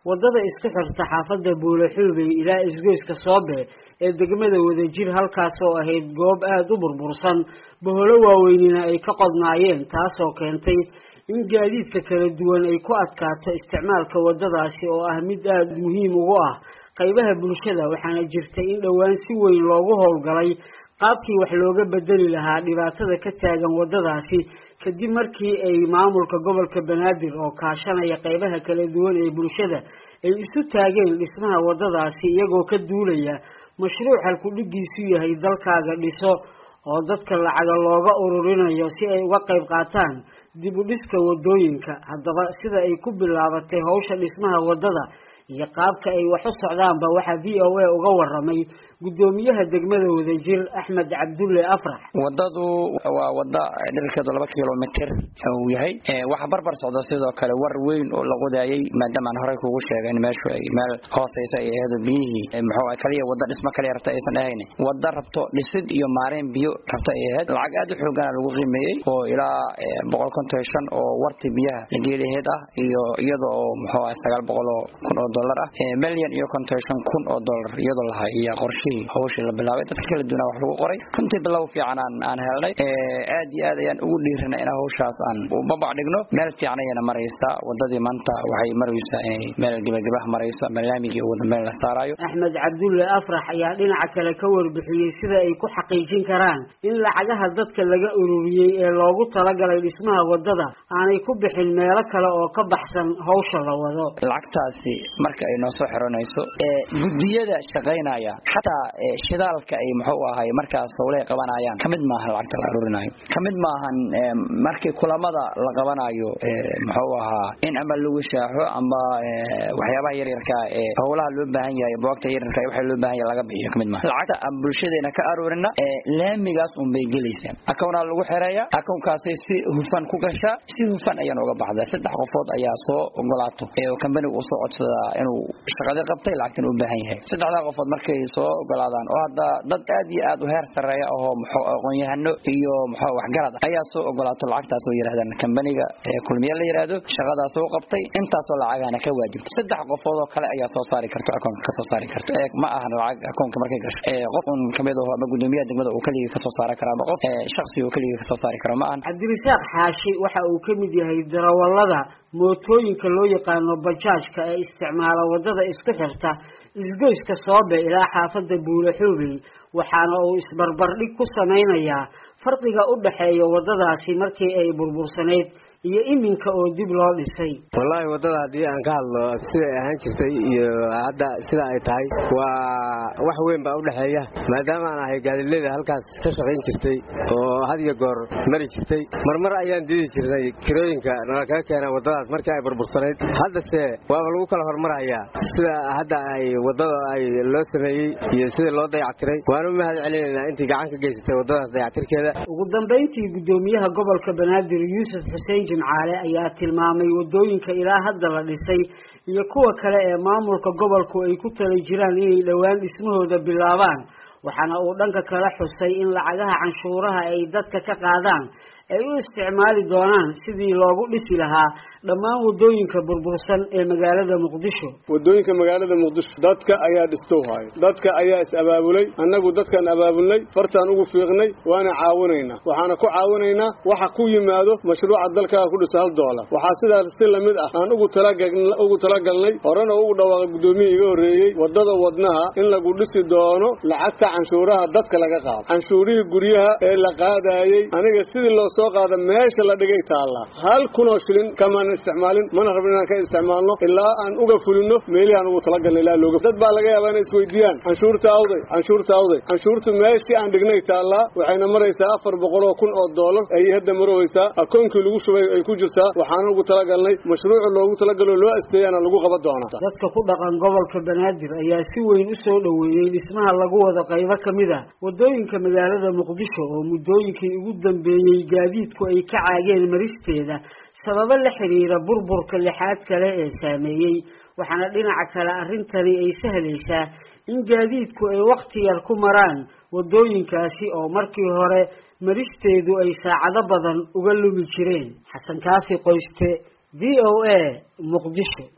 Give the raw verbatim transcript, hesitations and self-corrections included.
wadada isku xirta xaafada Buulaxuubey ilaa isgoyska Soobe ee degmada Wadajir halkaas oo ahayd goob aad u burbursan boholo waaweynina ay ka qodnaayeen taas oo keentay in gaadiidka kala duwan ay ku adkaato isticmaalka wadadaasi oo ah mid aad muhiim ugu ah qaybaha bulshada waxaana jirtay in dhawaan si weyn loogu howlgalay qaabkii wax looga bedeli lahaa dhibaatada ka taagan wadadaasi kadib markii ay maamulka gobolka Banaadir oo kaashanaya qaybaha kala duwan ee bulshada ay isu taageen dhismaha wadadaasi iyagoo ka duulaya mashruuc halku dhigiisu yahay dalkaaga dhiso oo dadka lacag looga ururinayo si ay uga qayb qaataan dib u dhiska wadooyinka haddaba sida ay ku bilaabatay hawsha dhismaha wadada iyo qaabka ay wax u socdaanba waxa V O A uga waramay gudoomiyaha degmada Wadajir Axmed Cabdulle Afrax wadadu waa wada dhererkeedu laba kiiloomitir uu yahay waxa barbar socda sidoo kale war weyn oo la qodaayay maadaama aan hore kugu sheegay meeshu ay meel hooseysa ay ahayd biyihii muxuu ay kaliya wada dhisma kaliya rabta aysan ahayn wada rabto dhisid iyo maareen biyo rabta ay ahayd lacag aad u xoogan lagu qiimeeyay oo ilaa boqol konton iyo shan oo warti biyaha la geeliyeed ah iyo iyadoo muxuu ah sagaal boqol oo kun oo dollar ah milyan iyo konton iyo shan kun oo dollar iyadoo la hayo qorshe hawsha la bilaabay dadka kala duwan wax lagu qoray runtii bilow fiican aan aan helnay ee aad iyo aad ayaan ugu dhiiranay in hawshaas aan u babac dhigno meel fiican ayana maraysa wadadii maanta waxay maraysaa meel gabagabah maraysa malaamigi oo wada meel la saarayo Axmed Cabdulle Afrax ayaa dhinaca kale ka warbixiyay sida ay ku xaqiijin karaan in lacagaha dadka laga ururiyay ee loogu talagalay dhismaha wadada aanay ku bixin meelo kale oo ka baxsan hawsha la wado lacagtaasi marka ay noo soo xiranayso ee gudiyada shaqeynaya hatta shidaalka ay muxuu ahay markaas hawlay qabanayaan kamid maahan lacagta la ururinayo kamid maahan markii kulamada la qabanayo muxuu ahaa in amal lagu shaaxo amba waxyaabaha yar yarka ee hawlaha loo baahan yahay boogta yar yarka waxa loo baahan yahay laga bixiyo kamid maahan lacagta aan bulshadeena ka arurina ee laamigaas un bay gelaysaa akoona lagu xireeyaa akoonkaas si hufan ku gasha si hufan ayaan uga baxdaa saddex qofood ayaa soo ogolaato ee company-gu soo codsada inuu shaqada qabtay lacagtan u baahan yahay saddexda qofood markay soo ogolaadaan oo hadda dad aad iyo aad u heer sareeya oo muxuu aqoon yahano iyo muxuu wax garad ayaa soo ogolaato lacagtaas oo yiraahdaan company-ga ee kulmiye la yiraahdo shaqadaas soo qabtay intaas oo lacagana ka waajibtay saddex qofood oo kale ayaa soo saari karto akoonka ka soo saari karto ee ma aha lacag akoonka markay gasho ee qof un kamid ah ama gudoomiyaha degmada uu kaliya ka soo saari kara ama qof shakhsi uu kaliya ka soo saari kara ma aha Cabdirasaaq Xaashi waxa uu kamid yahay darawalada mootooyinka loo yaqaan bajaajka ee isticmaala wadada isku xirta isgoyska Soobe ilaa xaafada Buulaxuubey waxaana uu isbarbardhig ku sameeynaya farqiga u dhaxeeya wadadaasi markii ay burbursaneed iyo iminka oo dib loo dhisay wallahi wadada hadii aan ka hadlo sida ay ahaan jirtay iyo hadda sida ay tahay waa wax weyn baa u dhaxeeya maadaama aan ahay gaadileeda halkaas ka shaqeyn jirtay oo had iyo goor mari jirtay marmar ayaan didi jirnay kirooyinka nala keena wadadaas markii ay burbursaneyd hadda se waa lagu kala hormarayaa sida hadda ay wadada ay loo sameeyay iyo sida loo dayactiray waan u mahad celinaynaa intii gacan ka geysatay wadadaas dayactirkeeda ugu dambeyntii gudoomiyaha gobolka Banaadir Yuusuf Xuseen Jimcaale ayaa tilmaamay wadooyinka ilaa hadda la dhisay iyo kuwa kale ee maamulka gobolku ay ku tala jiraan inay dhawaan dhismahooda bilaabaan waxaana uu dhanka kala xusay in lacagaha canshuuraha ay dadka ka qaadaan ay u isticmaali doonaan sidii loogu dhisi lahaa dhammaan wadooyinka burbursan ee magaalada Muqdisho wadooyinka magaalada Muqdisho dadka ayaa dhistoohay dadka ayaa is abaabulay annagu dadkan abaabulnay fartaan ugu fiiqnay waana caawinaynaa waxaana ku caawinaynaa waxa ku yimaado mashruuca dalka ku dhisa hal dollar waxa sidaas si lamid ah aan ugu talagalnay ugu talagalnay horena ugu dhawaaqay gudoomiyaha iga horeeyay wadada wadnaha in lagu dhisi doono lacagta canshuuraha dadka laga qaado canshuurihii guryaha ee la qaadayay aniga sidii loo soo qaada meesha la dhigay taala hal kun oo shilin kamaan isticmaalin mana rabin inaan ka isticmaalno ilaa aan uga fulino meelihii aan ugu talagalnay ilaa looga dad baa laga yaabaa inay isweydiiyaan canshuurta awday canshuurta awday canshuurtu meeshii aan dhignay taala waxayna maraysaa afar boqol oo kun oo dollar ay hadda maraysaa akoonkii lagu shubay ay ku jirtaa waxaan ugu talagalnay mashruuc loogu talagalo loo asteeyana lagu qaban doonaa dadka ku dhaqan gobolka Banaadir ayaa si weyn u soo dhaweeyay dhismaha lagu wada qaybo kamid ah wadooyinka magaalada Muqdisho oo muddooyinkii ugu dambeeyay gaadiidku ay ka caageen maristeeda sababo la xiriira burburka lixaad kale ee saameeyay waxaana dhinaca kale arintani ay sahlaysaa in gaadiidku ay waqti yar ku maraan wadooyinkaasi oo markii hore maristeedu ay saacado badan uga lumi jireen xasan kaafi qoyste V O A Muqdisho.